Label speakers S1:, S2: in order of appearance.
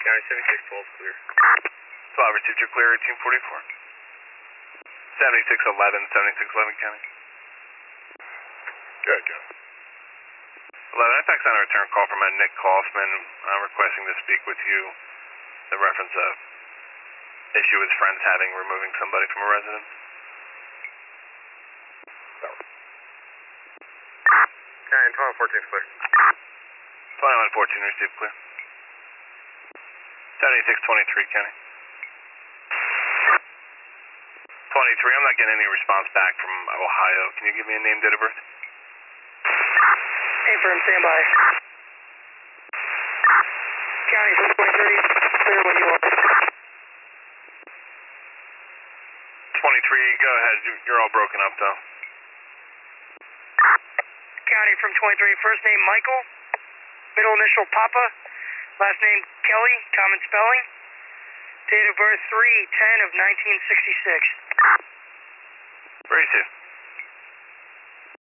S1: County 7612 clear.
S2: 12 received, you're clear, 1844. 7611, 7611 County.
S1: Good, go.
S2: 11, I fax on a return call from a Nick Kaufman requesting to speak with you. The reference of issue his friends having removing somebody from a residence.
S1: County 2114 clear.
S2: 2114 received, clear. 7623 County. 23, I'm not getting any response back from Ohio. Can you give me a name, date of birth?
S3: Affirm, standby. County 23, clear when you are.
S2: 23, go ahead. You're all broken up, though.
S3: County from 23, first name Michael, middle initial Papa, last name Kelly, common spelling, date of birth 3/10 of 1966.
S2: Where are you to?